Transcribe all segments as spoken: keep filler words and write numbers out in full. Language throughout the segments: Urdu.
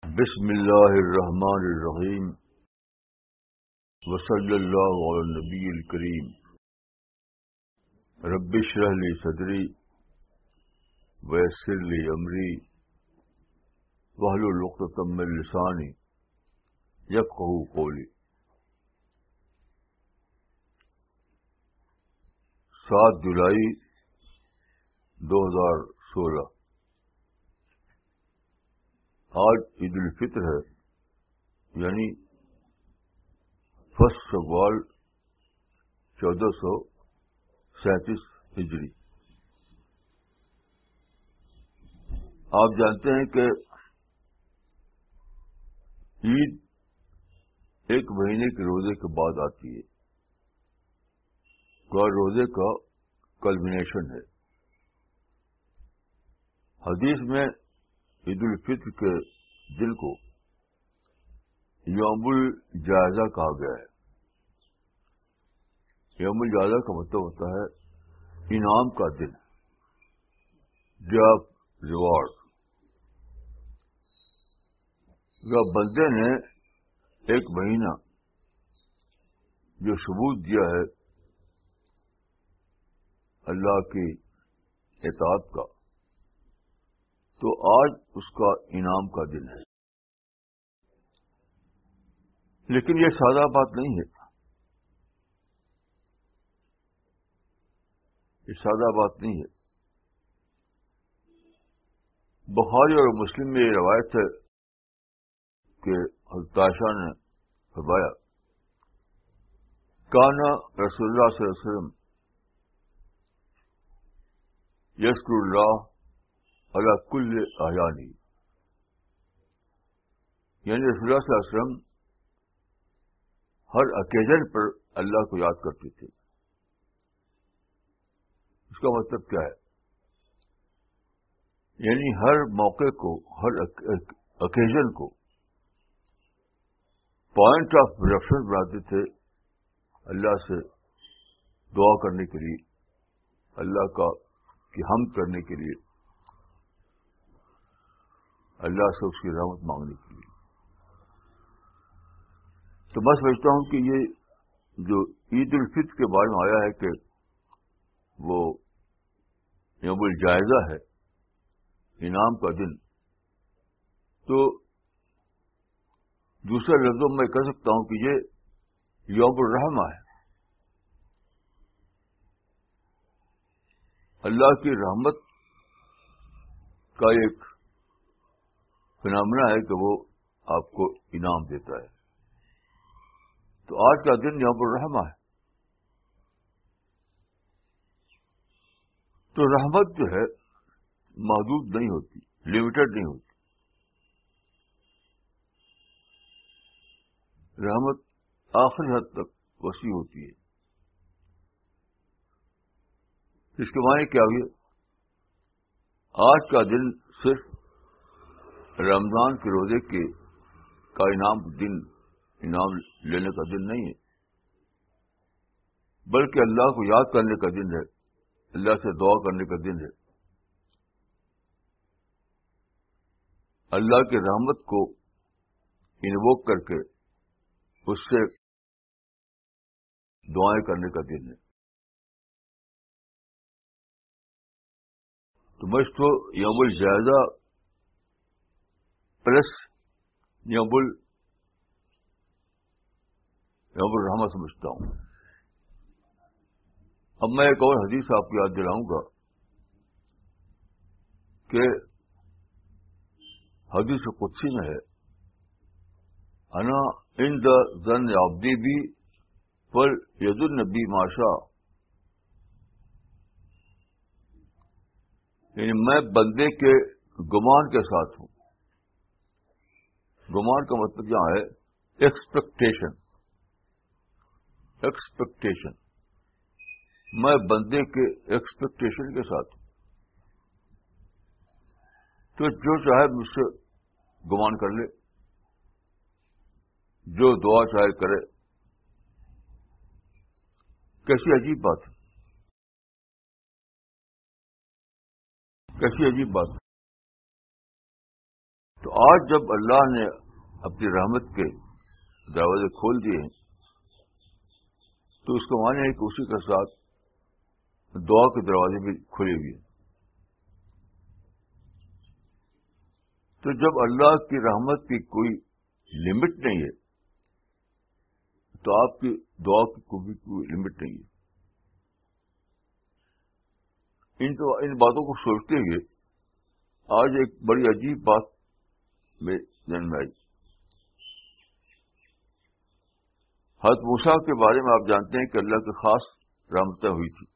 بسم اللہ الرحمن الرحیم وصلی اللہ علی النبی الکریم رب اشرح لی صدری ویسر لی امری واحلل عقدۃ من لسانی یفقہوا قولی۔ سات جولائی دو ہزار سولہ، آج عید الفطر ہے، یعنی فسٹ شوال چودہ سو سینتیس ہجری۔ آپ جانتے ہیں کہ عید ایک مہینے کے روزے کے بعد آتی ہے، اور روزے کا کلمینیشن ہے۔ حدیث میں عید الفطر کے دن کو یوم الجائزہ کہا گیا ہے۔ یوم الجائزہ کا مطلب ہوتا ہے انعام کا دن، ڈے آف ریوارڈ۔ جب بندے نے ایک مہینہ جو ثبوت دیا ہے اللہ کی اطاعت کا، تو آج اس کا انعام کا دن ہے۔ لیکن یہ سادہ بات نہیں ہے، یہ سادہ بات نہیں ہے۔ بخاری اور مسلم میں یہ روایت ہے کہ حضرت عائشہ نے فرمایا، کانا رسول اللہ صلی اللہ علیہ وسلم یذکر اللہ علی کل احیانی، یعنی رسول اللہ صلی اللہ علیہ وسلم ہر اوکیزن پر اللہ کو یاد کرتے تھے۔ اس کا مطلب کیا ہے؟ یعنی ہر موقع کو، ہر اوکیزن کو پوائنٹ آف ریفرنس بناتے تھے اللہ سے دعا کرنے کے لیے، اللہ کا کی حمد کرنے کے لیے، اللہ سے اس کی رحمت مانگنے کے لیے۔ تو میں سمجھتا ہوں کہ یہ جو عید الفطر کے بارے میں آیا ہے کہ وہ یوم الجائزہ ہے، انعام کا دن، تو دوسرے لفظوں میں کہہ سکتا ہوں کہ یہ یوم الرحمہ ہے۔ اللہ کی رحمت کا ایک فنامنا ہے کہ وہ آپ کو انعام دیتا ہے۔ تو آج کا دن یوم الرحمہ ہے۔ تو رحمت جو ہے محدود نہیں ہوتی، لمیٹڈ نہیں ہوتی۔ رحمت آخری حد تک وسیع ہوتی ہے۔ اس کے معنی کیا ہوئے؟ آج کا دن صرف رمضان کے روزے کے کا انعام دن انعام لینے کا دن نہیں ہے، بلکہ اللہ کو یاد کرنے کا دن ہے، اللہ سے دعا کرنے کا دن ہے، اللہ کی رحمت کو انووک کر کے اس سے دعائیں کرنے کا دن ہے۔ تو میں اس کو یوم الجائزہ پلس یوم ال یوم الرحمہ سمجھتا ہوں۔ اب میں ایک اور حدیث آپ کو یاد دلاؤں گا کہ حدیث قدسی میں ہے، انا عند ظن عبدی بی فلیظن بی ما شاء، یعنی میں بندے کے گمان کے ساتھ ہوں۔ گمان کا مطلب یہاں ہے ایکسپیکٹیشن، ایکسپیکٹیشن میں بندے کے ایکسپیکٹیشن کے ساتھ ہوں۔ تو جو چاہے مجھ سے گمان کر لے، جو دعا چاہے کرے۔ کیسی عجیب بات ہے، کیسی عجیب بات ہے۔ تو آج جب اللہ نے اپنی رحمت کے دروازے کھول دیے ہیں تو اس کا معنی ہے کہ اسی کے ساتھ دعا کے دروازے بھی کھلے ہوئے ہیں. تو جب اللہ کی رحمت کی کوئی لمٹ نہیں ہے تو آپ کی دعا کی کوئی کوئی لمٹ نہیں ہے. ان تو ان باتوں کو سوچتے ہوئے آج ایک بڑی عجیب بات میں ذہن میں آئی. حضرت موسیٰ کے بارے میں آپ جانتے ہیں کہ اللہ کی خاص رحمتیں ہوئی تھی.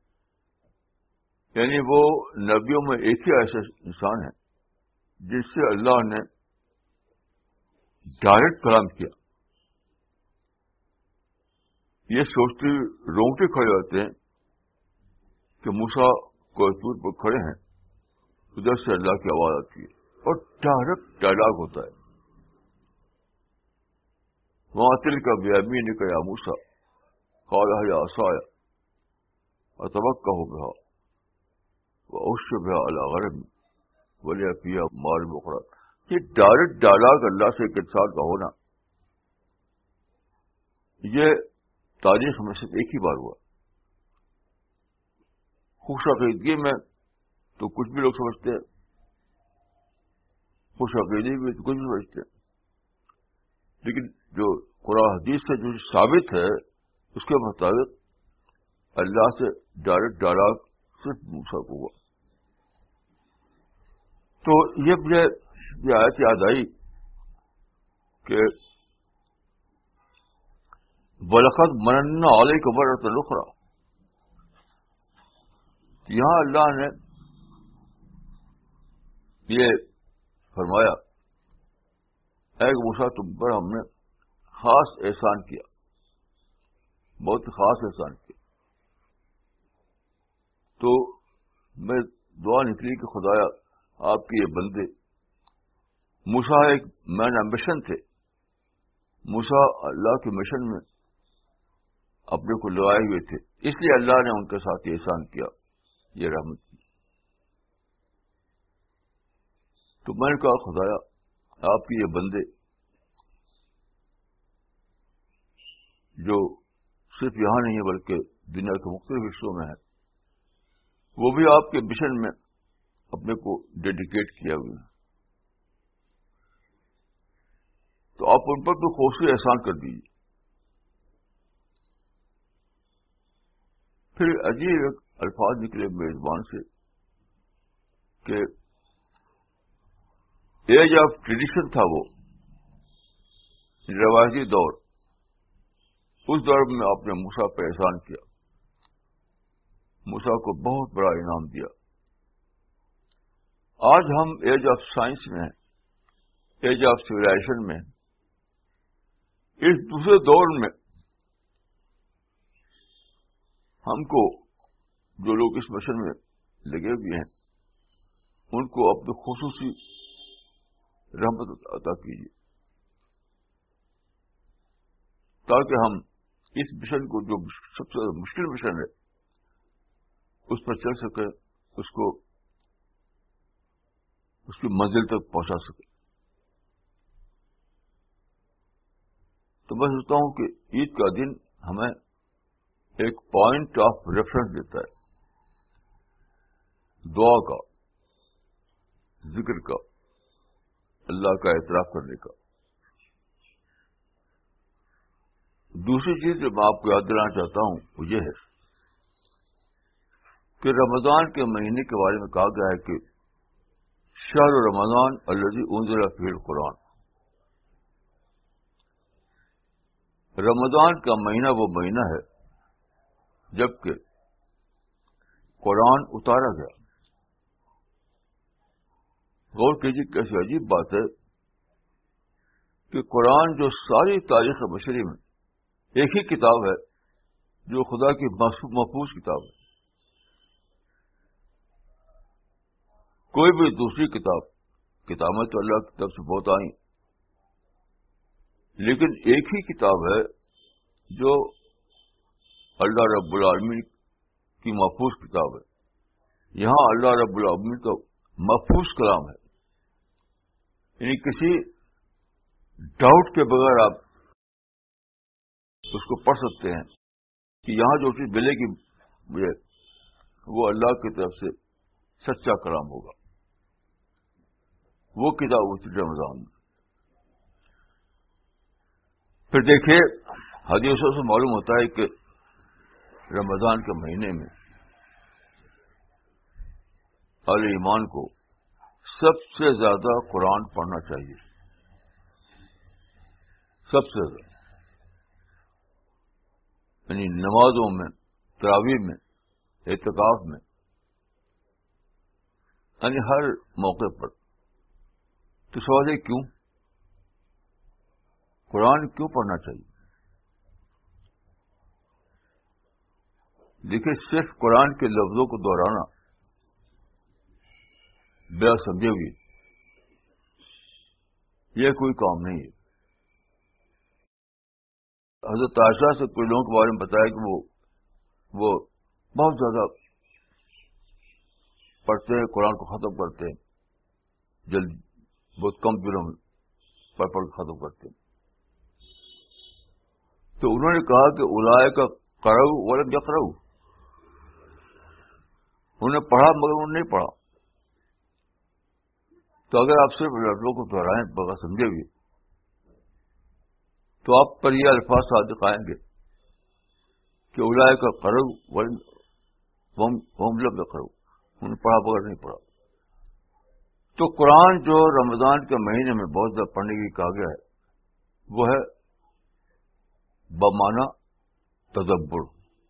یعنی وہ نبیوں میں ایک ہی ایسا انسان ہے جس سے اللہ نے ڈائریکٹ کلام کیا. یہ سوچتے رونگٹے کھڑے ہوتے ہیں کہ موسیٰ کوہ طور پر کھڑے ہیں, ادھر سے اللہ کی آواز آتی ہے اور ڈائریکٹ ڈائلاگ ہوتا ہے. وہاں تل کا بیامین کا یا موسیٰ قال یا عصایا اتوکل بہا واحش بہا علی غنمی ولی فیہا مآرب اخری. یہ ڈائریکٹ ڈائلاگ اللہ سے ایک انسان کا ہونا, یہ تاریخ میں صرف ایک ہی بار ہوا. خوش عقیدگی میں تو کچھ بھی لوگ سمجھتے ہیں, خوش عقیدگی میں تو کچھ بھی سمجھتے ہیں, لیکن جو قرآن حدیث سے جو ثابت ہے اس کے مطابق اللہ سے ڈائریکٹ ڈائلاگ صرف موسیٰ کو ہوا. تو یہ مجھے یہ آیت یاد آئی کہ وَلَقَدْ مَنَنَّا عَلَيْكَ مَرَّةً أُخْرَىٰ. یہاں اللہ نے یہ فرمایا اے موسیٰ تم پر ہم نے خاص احسان کیا, بہت خاص احسان کیا. تو میں دعا نکلی کہ خدایا آپ کے یہ بندے, موسیٰ ایک مین مشن تھے, موسیٰ اللہ کے مشن میں اپنے کو لگائے ہوئے تھے, اس لیے اللہ نے ان کے ساتھ یہ احسان کیا, یہ رحمت کی. تو میں نے کہا خدایا آپ کے یہ بندے جو صرف یہاں نہیں ہے بلکہ دنیا کے مختلف حصوں میں ہیں, وہ بھی آپ کے مشن میں اپنے کو ڈیڈیکیٹ کیا ہوئے ہیں, تو آپ ان پر تو خصوصی احسان کر دیجیے. پھر عجیب ایک الفاظ نکلے میری زبان سے کہ ایج آف ٹریڈیشن تھا, وہ روایتی دور, اس دور میں آپ نے موسیٰ پہ احسان کیا, موسیٰ کو بہت بڑا انعام دیا. آج ہم ایج آف سائنس میں ہیں, ایج آف سویلائزیشن میں ہیں. اس دوسرے دور میں ہم کو جو لوگ اس مشن میں لگے ہوئے ہیں ان کو اپنے خصوصی رحمت عطا کیجیے تاکہ ہم اس مشن کو, جو سب سے مشکل مشن ہے, اس پر چل سکے, اس کو اس کی منزل تک پہنچا سکے. تو میں سوچتا ہوں کہ عید کا دن ہمیں ایک پوائنٹ آف ریفرنس دیتا ہے, دعا کا, ذکر کا, اللہ کا اعتراف کرنے کا. دوسری چیز جو میں آپ کو یاد دلانا چاہتا ہوں وہ یہ ہے کہ رمضان کے مہینے کے بارے میں کہا گیا ہے کہ شہر رمضان الذی انزل فیہ القرآن. رمضان کا مہینہ وہ مہینہ ہے جبکہ قرآن اتارا گیا. غور کیجیے کیسی عجیب بات ہے کہ قرآن جو ساری تاریخ بشری میں ایک ہی کتاب ہے جو خدا کی محفوظ کتاب ہے. کوئی بھی دوسری کتاب, کتابیں تو اللہ کی طرف سے بہت آئیں, لیکن ایک ہی کتاب ہے جو اللہ رب العالمین کی محفوظ کتاب ہے. یہاں اللہ رب العالمین کا محفوظ کلام ہے, یعنی کسی ڈاؤٹ کے بغیر آپ اس کو پڑھ سکتے ہیں کہ یہاں جو چیز ملے گی مجھے وہ اللہ کی طرف سے سچا کلام ہوگا. وہ کتاب ہوتی رمضان میں. پھر دیکھیے حدیثوں سے معلوم ہوتا ہے کہ رمضان کے مہینے میں اہل ایمان کو سب سے زیادہ قرآن پڑھنا چاہیے. سب سے زیادہ یعنی نمازوں میں، تراویح میں، اعتکاف میں، یعنی ہر موقع پر. تو سوال ہے کیوں؟ قرآن کیوں پڑھنا چاہیے؟ دیکھیے صرف قرآن کے لفظوں کو دہرانا بلا سمجھے ہوئی یہ کوئی کام نہیں ہے. حضرت عائشہ سے کچھ لوگوں کے بارے میں بتایا کہ وہ وہ بہت زیادہ پڑھتے ہیں، قرآن کو ختم کرتے ہیں جلدی، بہت کم دنوں میں پڑھ پڑھ ختم کرتے ہیں. تو انہوں نے کہا کہ اولئک قرؤ ولم یقرؤ، انہوں نے پڑھا مگر انہوں نے نہیں پڑھا. تو اگر آپ صرف لفظوں کو دہرائیں بغیر سمجھے ہوئے تو آپ پر یہ الفاظ صادق آئیں گے کہ اولئک قرؤ ولم لم یقرؤ، انہوں نے پڑھا بغیر نہیں پڑھا. تو قرآن جو رمضان کے مہینے میں بہت زیادہ پڑھنے کی کہا گیا ہے وہ ہے بمعنی تدبر.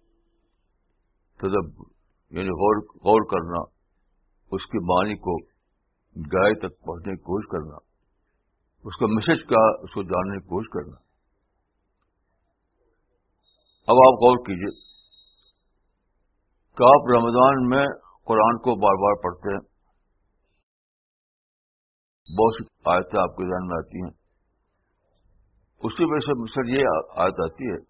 تدبر یعنی غور غور کرنا، اس کے معنی کو گہرائی تک پہنچنے کی کوشش کرنا، اس کا میسج کا اس کو جاننے کی کوشش کرنا. اب آپ غور کیجئے کہ آپ رمضان میں قرآن کو بار بار پڑھتے ہیں، بہت سی آیتیں آپ کے ذہن میں آتی ہیں، اسی وجہ سے مجھ سے یہ آیت آتی ہے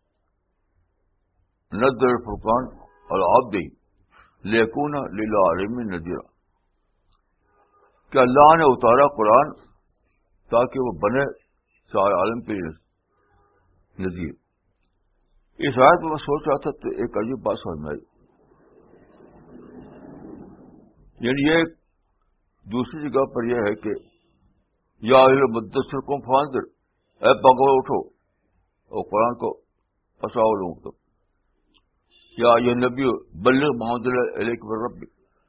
نزل الفرقان العبد لیکون للعالمین نذیرا، کہ اللہ نے اتارا قرآن تاکہ وہ بنے سارے عالم کے لیے نذیر. اس آیت میں میں سوچ رہا تھا تو ایک عجیب بات سمجھ میں آئی. یعنی یہ دوسری جگہ پر یہ ہے کہ یا اہل مدثر قم فانذر، اے پاگل اٹھو اور قرآن کو پساؤ لوگوں کو. یا یہ نبی بلغ ما انزل الیک من ربک،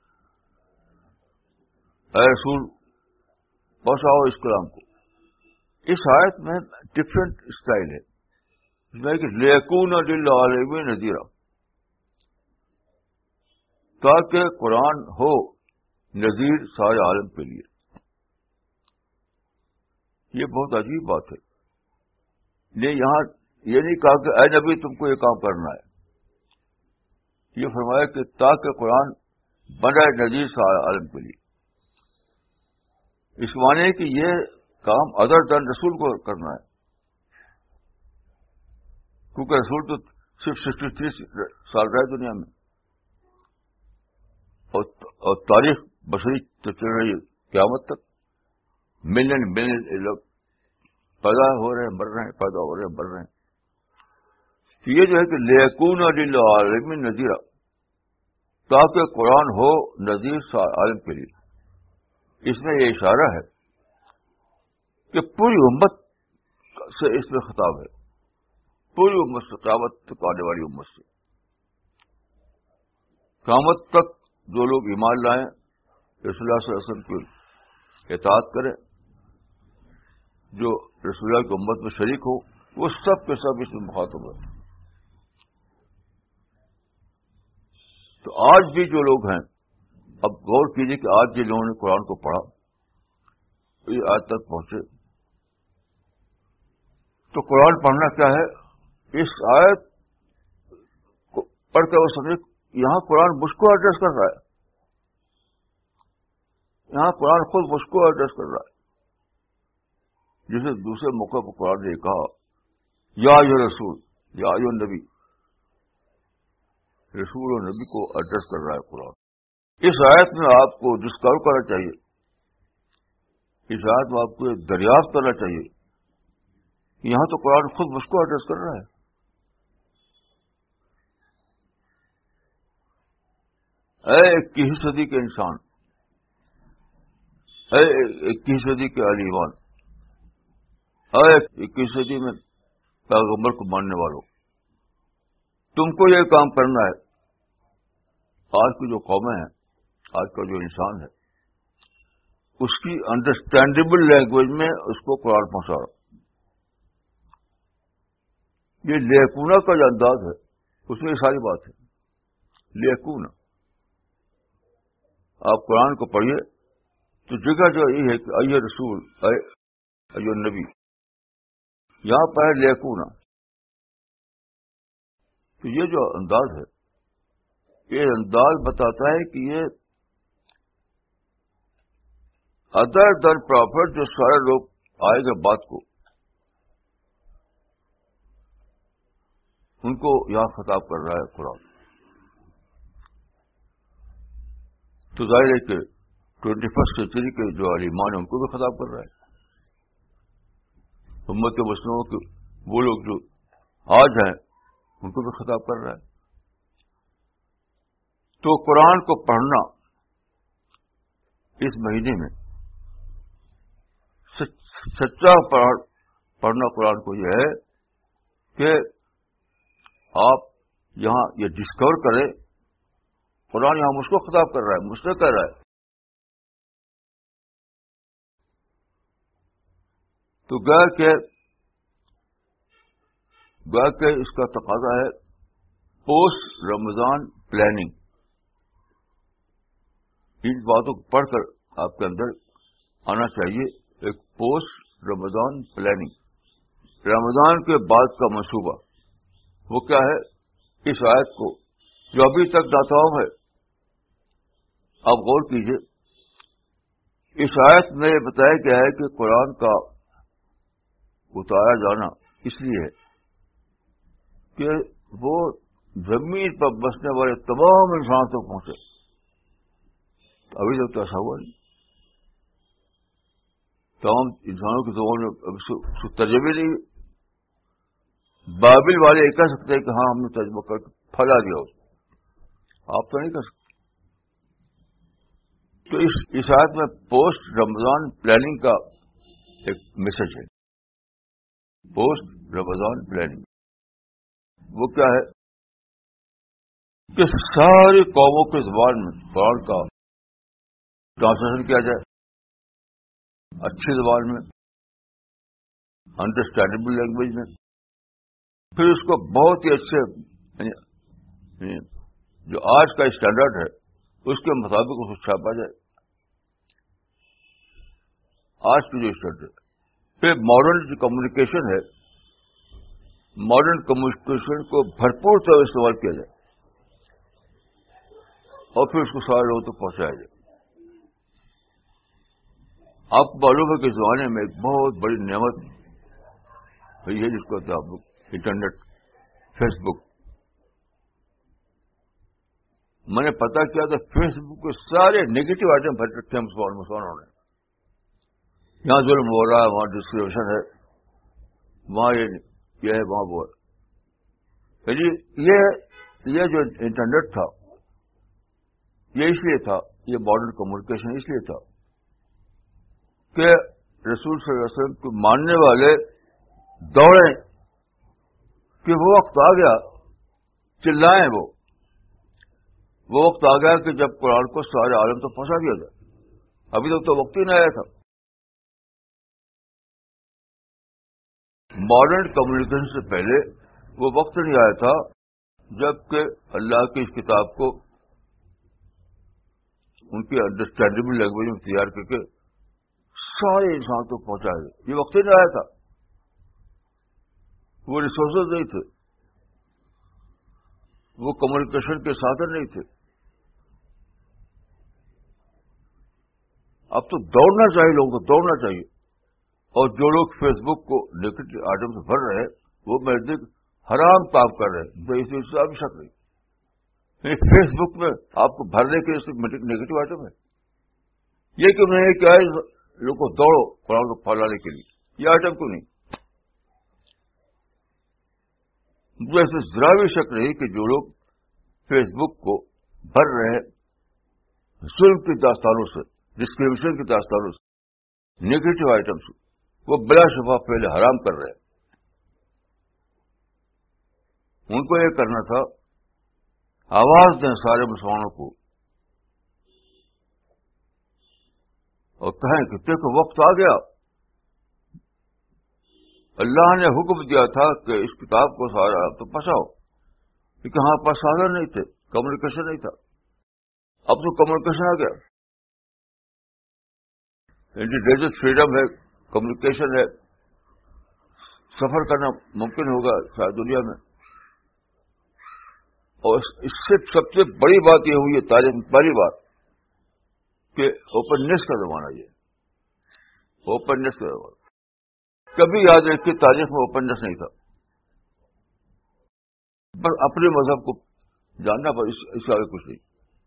اے رسول پساؤ اس کلام کو. اس آیت میں ڈفرینٹ اسٹائل ہے، اس میں کہ لیکون للعالمین نذیرا، تاکہ قرآن ہو نذیر سارے عالم کے لیے. یہ بہت عجیب بات ہے. نہیں یہاں یہ نہیں کہا کہ اے نبی تم کو یہ کام کرنا ہے، یہ فرمایا کہ تاکہ قرآن بنے نذیر سارے عالم کے لیے. اس معنی ہے کہ یہ کام ادر دین رسول کو کرنا ہے، کیونکہ رسول تو صرف سکسٹی تھری سال رہے دنیا میں، اور, اور تاریخ بشری تو چل رہی ہے قیامت تک. ملین ملین لوگ پیدا ہو رہے ہیں، مر رہے ہیں، پیدا ہو رہے ہیں، مر رہے ہیں. تو یہ جو ہے کہ لیکون للعالمین نذیرا، تاکہ قرآن ہو نذیر عالم کے لیے. اس میں یہ اشارہ ہے کہ پوری امت سے اس میں خطاب ہے، پوری امت سے، قیامت تک آنے والی امت سے. قیامت تک جو لوگ ایمان لائیں، رسول اللہ صلی اللہ علیہ وسلم کی اطاعت کریں، جو رسول اللہ کی امت میں شریک ہو، وہ سب کے سب اس میں مخاطب ہیں. تو آج بھی جو لوگ ہیں، اب غور کیجیے کہ آج جن لوگوں نے قرآن کو پڑھا، یہ آج تک پہنچے، تو قرآن پڑھنا کیا ہے؟ اس آیت کو پڑھ کر وہ سمجھے یہاں قرآن مجھ کو ایڈریس کر رہا ہے، یہاں قرآن خود مجھ کو ایڈریس کر رہا ہے. جسے دوسرے موقع پر قرآن نے کہا یا ایھا رسول، یا ایھا نبی، رسول اور نبی کو ایڈریس کر رہا ہے قرآن. اس آیت میں آپ کو ڈسکور کرنا چاہیے اس آیت میں آپ کو یہ دریافت کرنا چاہیے کہ یہاں تو قرآن خود مجھ کو ایڈریس کر رہا ہے. اے اکیسویں صدی کے انسان، اے اکیسویں صدی کے اہل ایمان، اے اکیسویں صدی میں پیغمبر کو ماننے والوں، تم کو یہ کام کرنا ہے. آج کی جو قومیں ہیں، آج کا جو انسان ہے، اس کی انڈرسٹینڈیبل لینگویج میں اس کو قرآن پہنچا رہا. یہ لیکونا کا جو انداز ہے اس میں یہ ساری بات ہے. لیکونا آپ قرآن کو پڑھیے تو جگہ جو یہ ہے کہ اے رسول، اے اے نبی، یہاں پر ہے لیکونا. تو یہ جو انداز ہے، یہ انداز بتاتا ہے کہ یہ ادر دین پرافٹ جو سارے لوگ آئے گے بات کو، ان کو یہاں خطاب کر رہا ہے قرآن. تو ظاہر ہے کہ ٹوینٹی فرسٹ سینچری کے جو عالمان ہیں ان کو بھی خطاب کر رہا ہے. امت مسلموں کے وہ لوگ جو آج ہیں ان کو بھی خطاب کر رہا ہے. تو قرآن کو پڑھنا اس مہینے میں، سچا پڑھنا قرآن کو یہ ہے کہ آپ یہاں یہ ڈسکور کریں قرآن یہاں مجھ کو خطاب کر رہا ہے، مجھ سے کہہ رہا ہے. تو گویا کہ گویا کہ اس کا تقاضا ہے پوسٹ رمضان پلاننگ. ان باتوں کو پڑھ کر آپ کے اندر آنا چاہیے ایک پوسٹ رمضان پلاننگ. رمضان کے بعد کا منصوبہ وہ کیا ہے؟ اس آیت کو جو ابھی تک داتاؤں ہے، آپ غور کیجئے. اس آیت میں یہ بتایا گیا ہے کہ قرآن کا اتارا جانا اس لیے ہے کہ وہ زمین پر بسنے والے تمام انسانوں تک پہنچے. ابھی تک تو ایسا ہوا نہیں. تمام انسانوں کی زبان میں ترجمے نہیں. بابل والے یہ کہہ سکتے ہیں کہ ہاں ہم نے ترجمہ کر کے پھیلا دیا اس کو، آپ تو نہیں کر سکتے. تو اس اس آیت میں پوسٹ رمضان پلاننگ کا ایک میسج ہے. پوسٹ رمضان پلاننگ وہ کیا ہے کہ ساری قوموں کی زبان میں قرآن کا ٹرانسلیشن کیا جائے، اچھی زبان میں، انڈرسٹینڈیبل لینگویج میں. پھر اس کو بہت ہی اچھے جو آج کا اسٹینڈرڈ ہے اس کے مطابق اس کو چھاپا جائے. آج کی جو اسٹینڈرڈ ہے. پھر ماڈرن جو کمیونیکیشن ہے، ماڈرن کمیونیکیشن کو بھرپور طور استعمال کیا جائے اور پھر اس کو سارے لوگوں تک پہنچایا جائے. آپ کو معلوم ہے کہ اس زمانے میں ایک بہت بڑی نعمت ہے جس کو کہتے ہیں انٹرنیٹ، فیس بک. میں نے پتا کیا تھا فیس بک کے سارے نیگیٹو آئٹم بھر رکھے ہیں مسلمانوں نے. یہاں ظلم ہو رہا ہے، وہاں ڈسکریمنیشن ہے، وہاں یہ ہے، وہاں وہ ہے. یہ یہ جو انٹرنیٹ تھا یہ اس لیے تھا، یہ ماڈرن کمیونیکیشن اس لیے تھا کہ رسول صلی اللہ علیہ وسلم کو ماننے والے دوڑیں کہ وہ وقت آ گیا، چلائیں وہ وہ وقت آ گیا کہ جب قرآن کو سارے عالم تک پہنچا دیا جائے. ابھی تک تو وقت ہی نہیں آیا تھا. ماڈرن کمیونیکیشن سے پہلے وہ وقت نہیں آیا تھا جبکہ اللہ کی اس کتاب کو ان کی انڈرسٹینڈیبل لینگویج میں تیار کر کے سارے انسان کو پہنچایا گیا. یہ وقت ہی نہیں آیا تھا. وہ ریسورسز نہیں تھے، وہ کمیونیکیشن کے سادھن نہیں تھے. اب تو دوڑنا چاہیے، لوگوں کو دوڑنا چاہیے. اور جو لوگ فیس بک کو نیگیٹو آئٹم سے بھر رہے ہیں وہ میں دیکھ حرام کام کر رہے ہیں. اس سے ابھی شک نہیں، فیس بک میں آپ کو بھرنے کے نیگیٹو آئٹم ہے. یہ کہ میں کیا لوگوں کو دوڑو قرآن کو پھیلانے کے لیے. یہ آئٹم کیوں نہیں؟ مجھے ایسے ذرا بھی شک نہیں کہ جو لوگ فیس بک کو بھر رہے ہیں ظلم کی داستانوں سے، ڈسکریمنیشن کی داستانوں سے، نیگیٹو آئٹمس، وہ بلا شبہ پہلے حرام کر رہے ہیں. ان کو یہ کرنا تھا آواز دیں سارے مسلمانوں کو اور کہیں کہ دیکھو وقت آ گیا، اللہ نے حکم دیا تھا کہ اس کتاب کو سارا تو پھنساؤ، کیونکہ ہمارے پاس سادھن نہیں تھے، کمیونیکیشن نہیں تھا. اب تو کمیونیکیشن آ گیا، انڈیجیٹل فریڈم ہے، کمیونیکیشن ہے، سفر کرنا ممکن ہوگا شاید دنیا میں. اور اس سے سب سے بڑی بات یہ ہوئی ہے تاریخ میں پہلی بار کہ اوپننیس کا زمانہ، یہ اوپننیس کا زمانہ. کبھی یاد رکھیے تاریخ میں اوپننیس نہیں تھا، بس اپنے مذہب کو جاننا، پر اس سے آگے کچھ نہیں.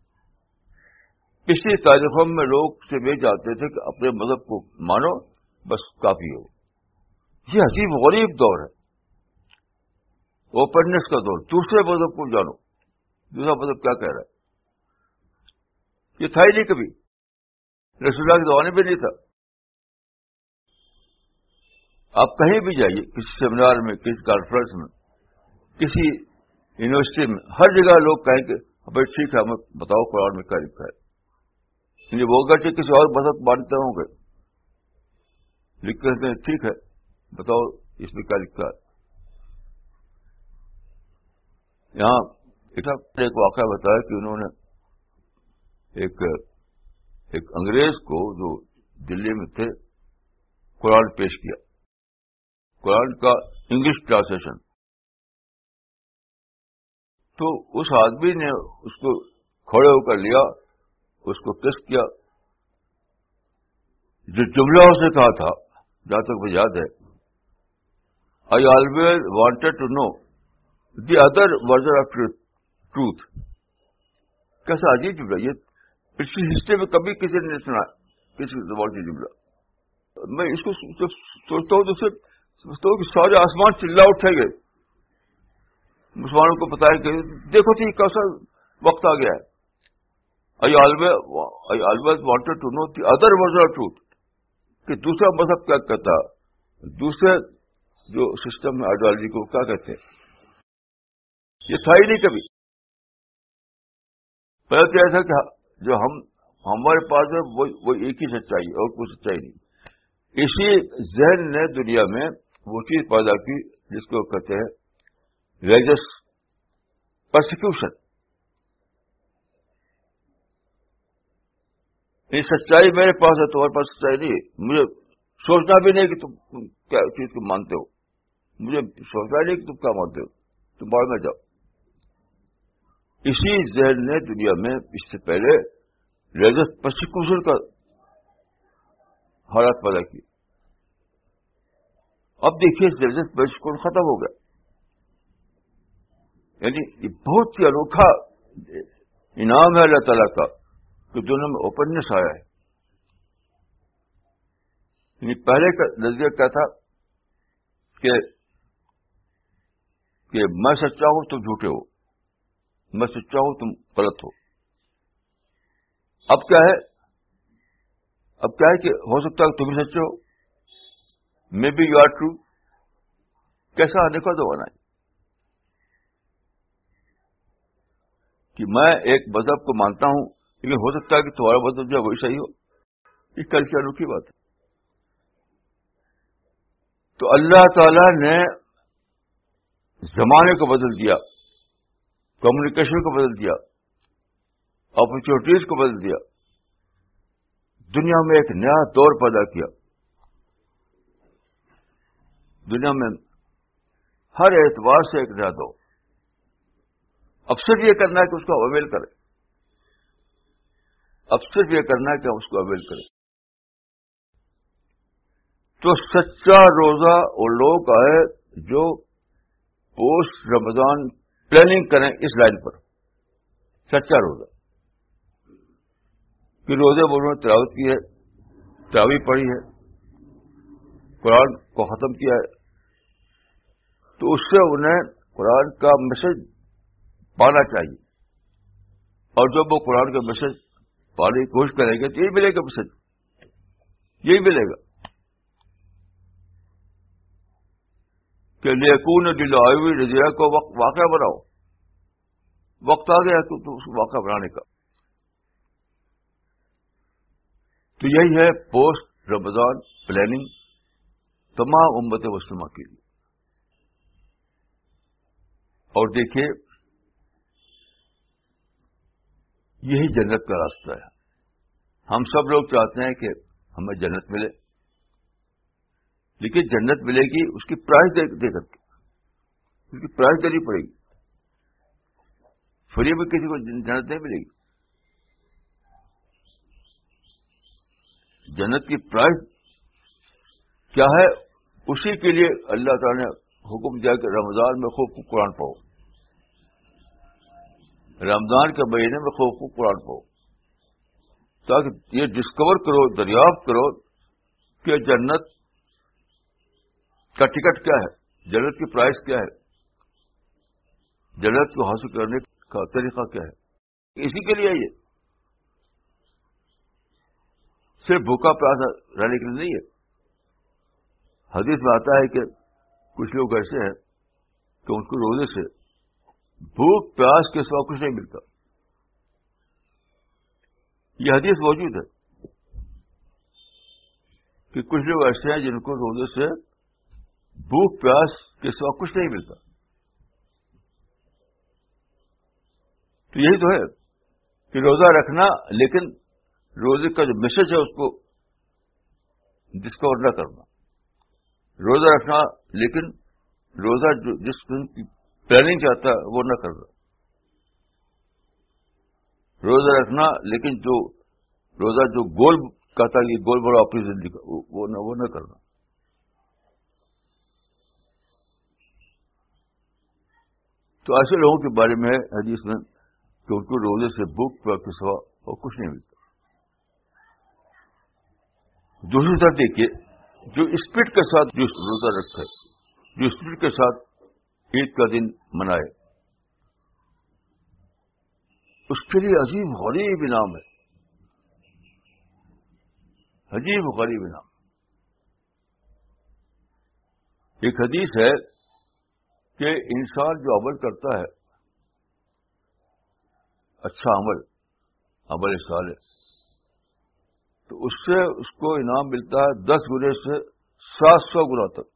پچھلی تاریخوں میں لوگ سے یہ جانتے تھے کہ اپنے مذہب کو مانو بس کافی ہو. یہ عجیب غریب دور ہے، اوپننیس کا دور. دوسرے مذہب کو جانو، دوسرا مذہب کیا کہہ رہا ہے. یہ تھا ہی نہیں کبھی، رسول اللہ کے زمانے میں نہیں تھا. آپ کہیں بھی جائیے، کسی سیمینار میں، کسی کانفرنس میں، کسی یونیورسٹی میں، ہر جگہ لوگ کہیں کہ بھائی ٹھیک ہے، ہمیں بتاؤ قرآن میں کیا لکھا ہے. یعنی وہ اگرچہ کسی اور مذہب مانتے ہوں گے، لکھ کہتے ہیں ٹھیک ہے بتاؤ اس میں کیا لکھا ہے. یہاں ایک واقعہ بتایا کہ انہوں نے ایک ایک انگریز کو جو دلی میں تھے قرآن پیش کیا، قرآن کا انگلش ٹرانسلیشن. تو اس آدمی نے اس کو کھڑے ہو کر لیا، اس کو ٹیسٹ کیا. جو جملہ اس نے کہا تھا، جہاں تک مجھے یاد ہے، I always wanted to know the other version of truth. کیسا عجیب جملہ، یہ پچھلی ہسٹری میں کبھی کسی نے نہیں سنا کسی زبان کی جملہ. میں اس کو سوچتا ہوں تو صرف سوچتا ہوں کہ سارے آسمان چلا اٹھے گئے، مسلمانوں کو بتایا کہ دیکھو ٹھیک کیسا وقت آ گیا ہے. I always wanted to know the other version of truth, کہ دوسرا مذہب کیا کہتا، دوسرے جو سسٹم ہے آئیڈیالوجی کو کیا کہتے ہیں. یہ تھا ہی نہیں کبھی. پہلے تو ایسا کہ جو ہم ہمارے پاس ہے وہ ایک ہی سچائی اور کوئی سچائی نہیں. اسی ذہن نے دنیا میں وہ چیز پیدا کی جس کو کہتے ہیں ریلیجس پرسیکیوشن. یہ سچائی میرے پاس ہے، تمہارے پاس سچائی نہیں ہے. مجھے سوچنا بھی نہیں کہ تم کیا چیز کو مانتے ہو، مجھے سوچنا نہیں کہ تم کیا مانتے ہو، تم بعد میں جاؤ. اسی ذہن نے دنیا میں اس سے پہلے ریلیجس پرسیکیوشن کا حالات پیدا کی. اب دیکھیے ریلیجس پرسیکیوشن ختم ہو گیا. یعنی یہ بہت ہی انوکھا انعام ہے اللہ تعالیٰ کا کہ دنیا میں اوپننیس آیا ہے. یعنی پہلے کا نظریہ کیا تھا کہ کہ میں سچا ہوں تم جھوٹے ہو، میں سچا ہوں تم غلط ہو. اب کیا ہے اب کیا ہے کہ ہو سکتا ہے کہ تم بھی سچے ہو، maybe you are true. کیسا آنے کا زمانہ ہے کہ میں ایک مذہب کو مانتا ہوں لیکن ہو سکتا ہے کہ تمہارا مذہب جو ہے وہی صحیح ہو. یہ کل کی انوکھی بات ہے. تو اللہ تعالی نے زمانے کو بدل دیا، کمیونیکیشن کو بدل دیا، اپرچونیٹیز کو بدل دیا، دنیا میں ایک نیا دور پیدا کیا. دنیا میں ہر اعتبار سے ایک نیا دور. اب صرف یہ کرنا ہے کہ اس کو اویل کرے، اب صرف یہ کرنا ہے کہ ہم اس کو اویل کریں. تو سچا روزہ وہ لوگ آئے جو پوسٹ رمضان پلاننگ کریں اس لائن پر. سچا روزہ کہ روزے میں انہوں نے تلاوت کی ہے، تراویح پڑھی ہے, قرآن کو ختم کیا ہے, تو اس سے انہیں قرآن کا میسج پانا چاہیے, اور جب وہ قرآن کا میسج پانے کی کوشش کریں گے تو یہی ملے گا میسج, یہی ملے گا کہ لیکون للعیوی نذیرا کو واقعہ بناؤ. وقت آ گیا تو اس کو واقعہ بنانے کا. تو یہی ہے پوسٹ رمضان پلاننگ تمام امت مسلمہ کے لیے. اور دیکھیے یہی جنت کا راستہ ہے. ہم سب لوگ چاہتے ہیں کہ ہمیں جنت ملے, لیکن جنت ملے گی اس کی پرائز دے کر کے, اس کی پرائز دینی پڑے گی. فری میں کسی کو جنت نہیں ملے گی. جنت کی پرائز کیا ہے, اسی کے لیے اللہ تعالی نے حکم دیا کہ رمضان میں خوب خوب قرآن پڑھو, رمضان کے مہینے میں خوب خوب قرآن پڑھو, تاکہ یہ ڈسکور کرو, دریافت کرو کہ جنت کا ٹکٹ کیا ہے, جنت کی پرائز کیا ہے, جنت کو حاصل کرنے کا طریقہ کیا ہے. اسی کے لیے یہ صرف بھوکا پیاسا رہنے کے لیے نہیں ہے. حدیث میں آتا ہے کہ کچھ لوگ ایسے ہیں کہ ان کو روزے سے بھوک پیاس کے سوا کچھ نہیں ملتا. یہ حدیث موجود ہے کہ کچھ لوگ ایسے ہیں جن کو روزے سے بھوک پیاس کے سوا کچھ نہیں ملتا. تو یہی تو ہے کہ روزہ رکھنا, لیکن روزے کا جو میسج ہے اس کو ڈسکور نہ کرنا. روزہ رکھنا لیکن روزہ جو جس کی پلاننگ چاہتا ہے وہ نہ کرنا. روزہ رکھنا لیکن جو روزہ جو گول کہتا ہے یہ گول بڑا اپنی زندگی کا وہ نہ وہ نہ کرنا. تو ایسے لوگوں کے بارے میں حدیث میں کہ ان کو روزے سے بھوک کے سوا اور کچھ نہیں ملتا. دوسری طرف دیکھیے, جو اسپرٹ کے ساتھ جو روزہ رکھے, جو اسپرٹ کے ساتھ عید کا دن منائے, اس کے لیے عجیب غریب انعام ہے, عجیب غریب انعام. ایک حدیث ہے کہ انسان جو عمل کرتا ہے, اچھا عمل, عمل صالح, تو اس سے اس کو انعام ملتا ہے دس گنے سے سات سو گنا تک.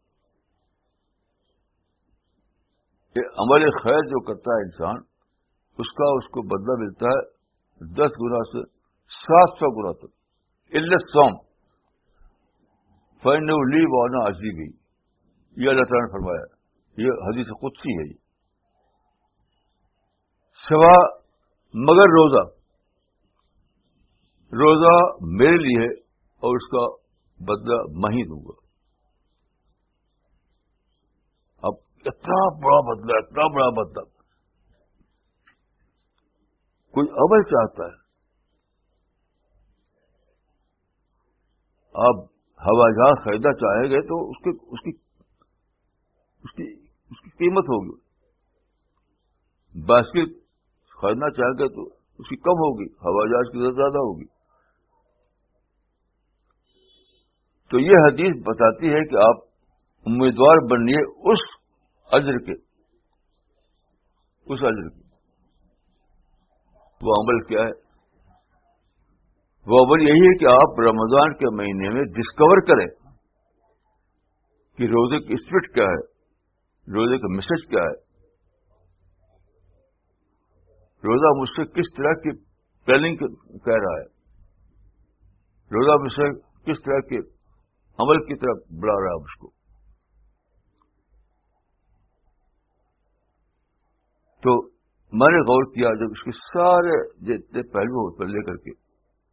یہ عمل خیر جو کرتا ہے انسان, اس کا اس کو بدلہ ملتا ہے دس گنا سے سات سو گنا تک. الا الصوم فإنه لي وأنا أجزي به, یہ اللہ تعالیٰ نے فرمایا. یہ حدیث قدسی ہے. یہ سوا مگر روزہ, روزہ میرے لیے اور اس کا بدلہ میں ہی دوں گا. اب اتنا بڑا بدلہ, اتنا بڑا بدلہ. کوئی عمل چاہتا ہے, آپ ہوائی جہاز خریدنا چاہیں گے تو اس کی اس کی اس کی اس کی قیمت ہوگی. بائسکل خریدنا چاہیں گے تو اس کی کم ہوگی, ہوائی جہاز کی زیادہ ہوگی. تو یہ حدیث بتاتی ہے کہ آپ امیدوار بنیے اس اجر کے, اس اجر کے. وہ عمل کیا ہے؟ وہ عمل یہی ہے کہ آپ رمضان کے مہینے میں ڈسکور کریں کہ روزے کی اسپرٹ کیا ہے, روزے کا میسج کیا ہے, روزہ مجھ سے کس طرح کی پلاننگ کہہ رہا ہے, روزہ مجھ سے کس طرح کے عمل کی طرف بڑھا رہا ہے مجھ کو. تو میں نے غور کیا جب اس کے سارے جتنے پہلو پر لے کر کے,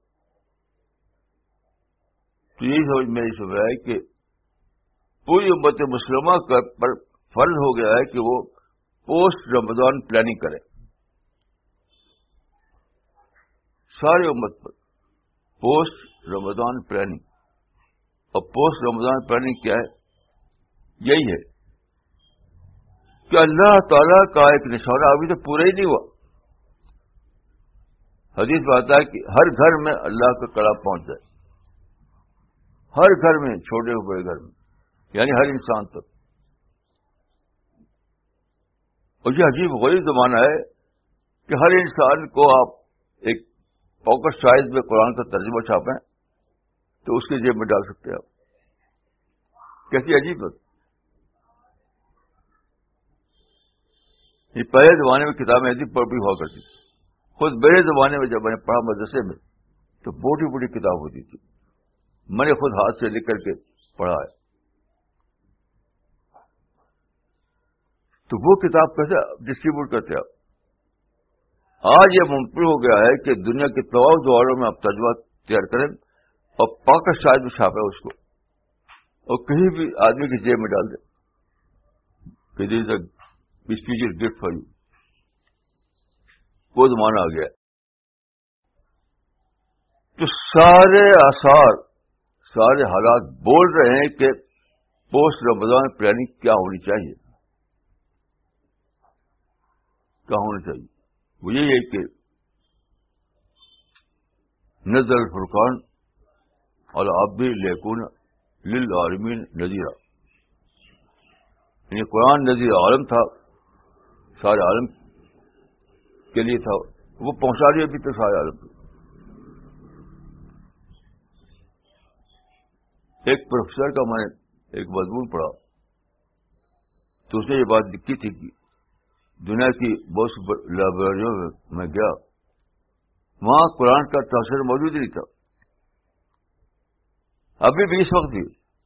تو یہی سمجھ میں سمجھ آئی کہ پوری امت مسلمہ کا پر فرض ہو گیا ہے کہ وہ پوسٹ رمضان پلاننگ کرے. سارے امت پر پوسٹ رمضان پلاننگ, اور پوسٹ رمضان پلاننگ کیا ہے؟ یہی ہے کہ اللہ تعالیٰ کا ایک نشانہ ابھی تو پورا ہی نہیں ہوا. حدیث میں آتا ہے کہ ہر گھر میں اللہ کا کڑا پہنچ جائے، ہر گھر میں، چھوٹے ہو بڑے گھر میں، یعنی ہر انسان تک. اور یہ عجیب غریب زمانہ ہے کہ ہر انسان کو آپ ایک پاکٹ سائز میں قرآن کا ترجمہ چھاپیں تو اس کی جیب میں ڈال سکتے ہیں آپ. کیسی عجیب بات. یہ پہلے زمانے میں کتابیں ایسی پڑھی ہوا کرتی تھی. خود میرے زمانے میں جب میں نے پڑھا مدرسے میں تو بوٹی بوٹی کتاب ہوتی تھی، میں نے خود ہاتھ سے لکھ کر کے پڑھا ہے. تو وہ کتاب کیسے ڈسٹریبیوٹ کرتے آپ؟ آج یہ ممکن ہو گیا ہے کہ دنیا کے تمام زبانوں میں آپ ترجمہ تیار کریں اور پاکٹ سائز میں چھاپیں اس کو اور کہیں بھی آدمی کی جیب میں ڈال دیں کہ this is a special gift for you. وہ زمانہ آ گیا. تو سارے آثار، سارے حالات بول رہے ہیں کہ پوسٹ رمضان پلاننگ کیا ہونی چاہیے، کیا ہونا چاہیے. وہ یہی ہے کہ نزل الفرقان علی عبدہ لیکون للعالمین نذیرا. یعنی قرآن نذیر عالم تھا، سارے عالم کے لیے تھا، وہ پہنچا دیا بھی تو سارے عالم کو. ایک پروفیسر کا میں نے ایک مضمون پڑھا تو اس نے یہ بات لکھی تھی کہ دنیا کی بہت سی لائبریریوں میں گیا، وہاں قرآن کا ٹرانسلیٹر موجود نہیں تھا. ابھی بھی اس وقت بھی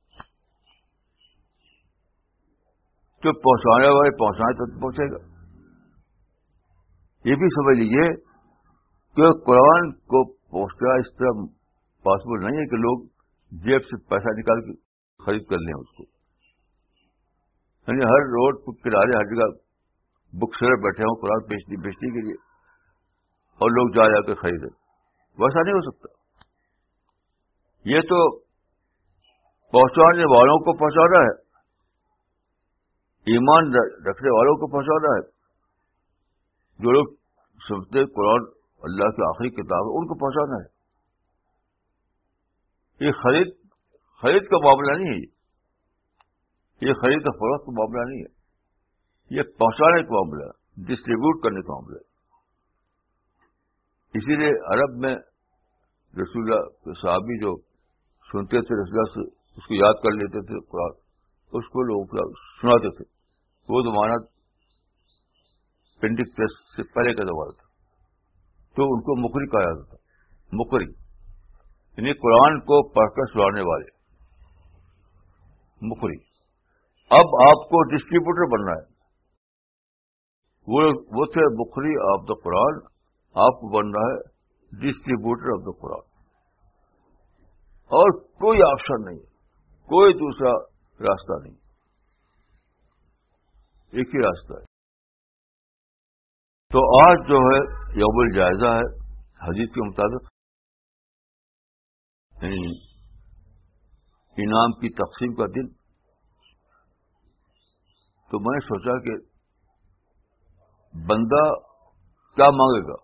جو پہنچانے والے پہنچانے تک پہنچے گا. یہ بھی سمجھ لیجیے کہ قرآن کو پہنچنا اس طرح پاسبل نہیں ہے کہ لوگ جیب سے پیسہ نکال کے خرید کر لیں اس کو. یعنی ہر روڈ پر کنارے ہر جگہ بک سیلر بیٹھے ہوں قرآن بیچنے بیچنے کے لیے اور لوگ جا جا کے خریدیں، ویسا نہیں ہو سکتا. یہ تو پہنچانے والوں کو پہنچانا ہے، ایمان رکھنے والوں کو پہنچانا ہے. جو لوگ سمجھتے قرآن اللہ کی آخری کتاب ہے ان کو پہنچانا ہے. یہ خرید خرید کا معاملہ نہیں ہے، یہ خرید و فروخت کا معاملہ نہیں ہے، یہ پہنچانے کا معاملہ ہے، ڈسٹریبیوٹ کرنے کا معاملہ ہے. اسی لیے عرب میں رسول اللہ کے صحابی جو سنتے تھے رسول اللہ سے اس کو یاد کر لیتے تھے قرآن، اس کو لوگوں کو سناتے تھے. وہ زمانہ پرنٹنگ پریس سے پہلے کا زمانہ تھا، تو ان کو مقری کہا جاتا تھا. مقری یعنی قرآن کو پڑھ کر سنانے والے، مقری. اب آپ کو ڈسٹریبیوٹر بننا ہے. وہ وہ تھے مقری آف دا قرآن، آپ کو بننا ہے ڈسٹریبیوٹر آف دا قرآن. اور کوئی آپشن نہیں ہے، کوئی دوسرا راستہ نہیں، ایک ہی راستہ ہے. تو آج جو ہے یوم الجائزہ ہے حدیث کے مطابق، یعنی انعام کی تقسیم کا دن. تو میں نے سوچا کہ بندہ کیا مانگے گا؟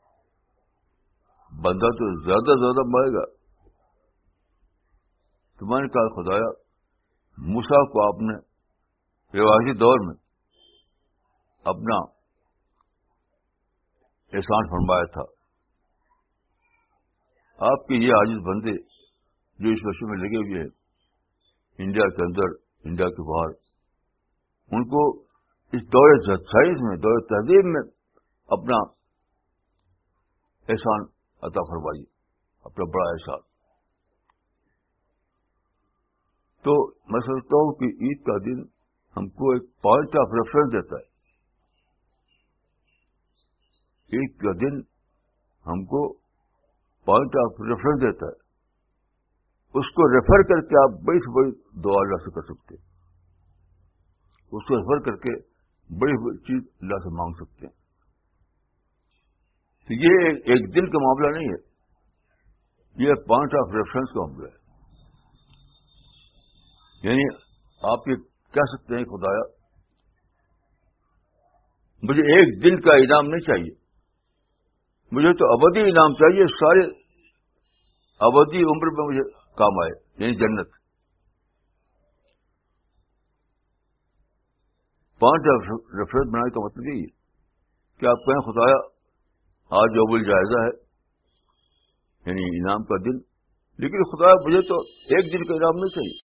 بندہ تو زیادہ زیادہ مانگے گا. تو میں نے کہا خدایا موسیٰ کو آپ نے روایتی دور میں اپنا احسان فرمایا تھا، آپ کے یہ عاجز بندے جو اس مشن میں لگے ہوئے ہیں انڈیا کے اندر انڈیا کے باہر، ان کو اس دور سائنس میں دور تہذیب میں اپنا احسان عطا فرمائیے، اپنا بڑا احسان. تو میں سمجھتا ہوں کہ عید کا دن ہم کو ایک پوائنٹ آف ریفرنس دیتا ہے. عید کا دن ہم کو پوائنٹ آف ریفرنس دیتا ہے. اس کو ریفر کر کے آپ بڑی سے بڑی دعا اللہ سے کر سکتے ہیں، اس کو ریفر کر کے بڑی بڑی چیز اللہ سے مانگ سکتے ہیں. تو یہ ایک دن کا معاملہ نہیں ہے، یہ پوائنٹ آف ریفرنس کا معاملہ ہے. یعنی آپ یہ کہہ سکتے ہیں خدایا مجھے ایک دن کا انعام نہیں چاہیے، مجھے تو ابدی انعام چاہیے، سارے ابدی عمر میں مجھے کام آئے، یعنی جنت. پانچ ریفرنس بنانے کا مطلب یہی ہے کہ آپ کہیں خدایا آج یوم الجائزہ ہے، یعنی انعام کا دن، لیکن خدایا مجھے تو ایک دن کا انعام نہیں چاہیے،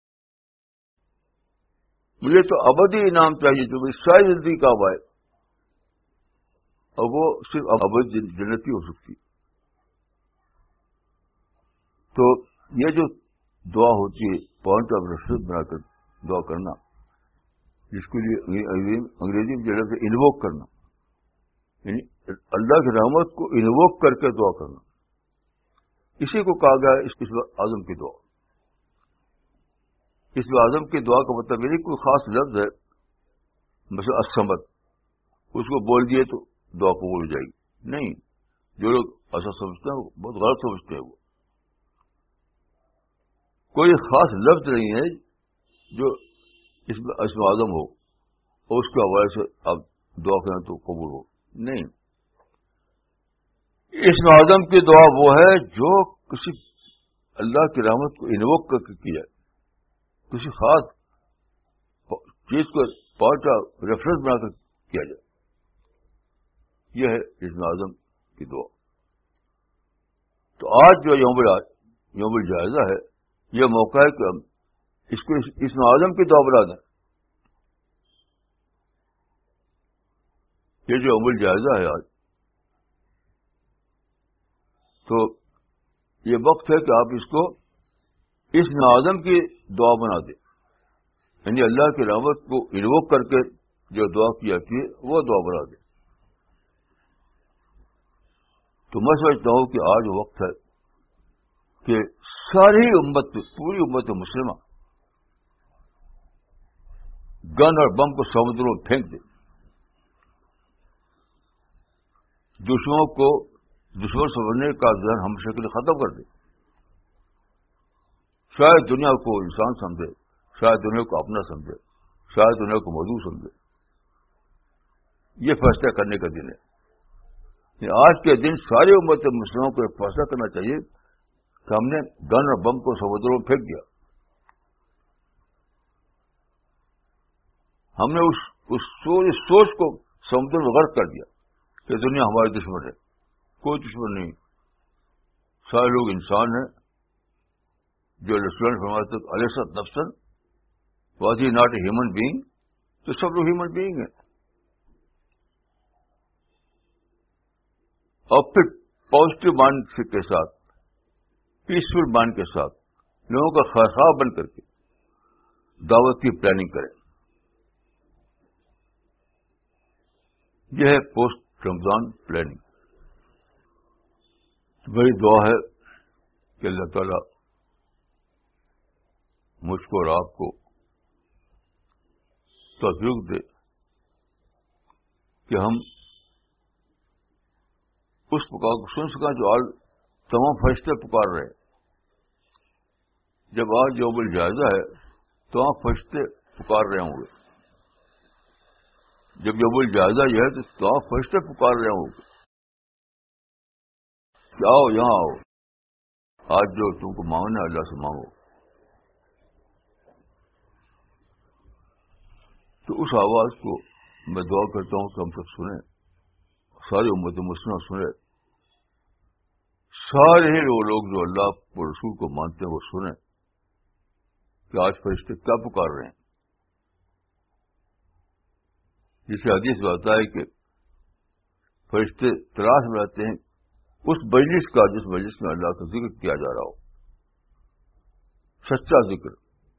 مجھے تو ابدی انعام چاہیے جو میری ساری زندگی کام آئے، اور وہ صرف ابدی جنتی ہو سکتی. تو یہ جو دعا ہوتی ہے پوائنٹ آف ریفرنس بنا کر دعا کرنا، جس کے لیے انگریزی میں جو لفظ انووک کرنا، یعنی اللہ کی رحمت کو انووک کر کے دعا کرنا، اسی کو کہا گیا ہے اسم اعظم کی دعا. اسم اعظم کی دعا کا مطلب یہ نہیں کوئی خاص لفظ ہے، مثلا الصمد، اس کو بول دیے تو دعا قبول ہو جائے گی. نہیں، جو لوگ ایسا سمجھتے ہیں وہ بہت غلط سمجھتے ہیں. وہ کوئی خاص لفظ نہیں ہے جو اس میں اسم اعظم ہو اور اس کے حوالے سے آپ دعا کریں تو قبول ہو. نہیں، اسم اعظم کی دعا وہ ہے جو کسی اللہ کی رحمت کو انووک کر کے کی جائے، کسی خاص چیز کو پوائنٹ آف ریفرنس بنا کر کیا جائے. یہ ہے اسم اعظم کی دعا. تو آج جو یوم یوم الجائزہ ہے، یہ موقع ہے کہ ہم اس کو اسم اعظم کی دعا بنا دیں. یہ جو یوم الجائزہ ہے آج، تو یہ وقت ہے کہ آپ اس کو اسم اعظم کی دعا بنا دیں، یعنی اللہ کی رحمت کو انووک کر کے جو دعا کی جاتی ہے وہ دعا بنا دیں. تو میں سمجھتا ہوں کہ آج وقت ہے کہ ساری امت، پوری امت مسلمہ گن اور بم کو سمندروں میں پھینک دے، دشمنوں کو دشمن سمجھنے کا ذہن ہمیشہ کے لیے ختم کر دے. شاید دنیا کو انسان سمجھے، شاید دنیا کو اپنا سمجھے، شاید دنیا کو موضوع سمجھے. یہ فیصلہ کرنے کا دن ہے. آج کے دن ساری امت مسلموں کو ایک فیصلہ کرنا چاہیے کہ ہم نے گن اور بم کو سمندروں میں پھینک دیا. ہم نے اس اس سوچ, سوچ کو سمندر میں غرق کر دیا کہ دنیا ہماری دشمن ہے. کوئی دشمن نہیں، سارے لوگ انسان ہیں. جو رسول فرماتے ہیں الیست نفسن was he not a human being, تو سب لوگ ہیومن بینگ ہیں. اور پھر پازیٹو مائنڈ کے ساتھ، پیسفل مائنڈ کے ساتھ لوگوں کا خواہشات بن کر کے دعوت کی پلاننگ کریں. یہ ہے پوسٹ رمضان پلاننگ. میری دعا ہے کہ اللہ تعالیٰ مجھ کو اور آپ کو توفیق دے کہ ہم اس پکار کو سن سکیں جو آج تمام فرشتے پکار رہے ہیں. جب آج یوم الجائزہ ہے تو آپ فرشتے پکار رہے ہوں گے. جب یوم الجائزہ یہ ہے تو آپ فرشتے پکار رہے ہوں گے کہ آؤ یہاں آؤ، آج جو تم کو مانگنا ہے اللہ سے مانگو. تو اس آواز کو میں دعا کرتا ہوں کہ ہم سب سنیں، ساری امت مسلمہ سنیں، سارے ہی وہ لوگ جو اللہ کو رسول کو مانتے ہیں وہ سنیں کہ آج فرشتے کیا پکار رہے ہیں. جسے حدیث میں آتا ہے کہ فرشتے تلاش میں رہتے ہیں اس مجلس کا جس مجلس میں اللہ کا ذکر کیا جا رہا ہو، سچا ذکر.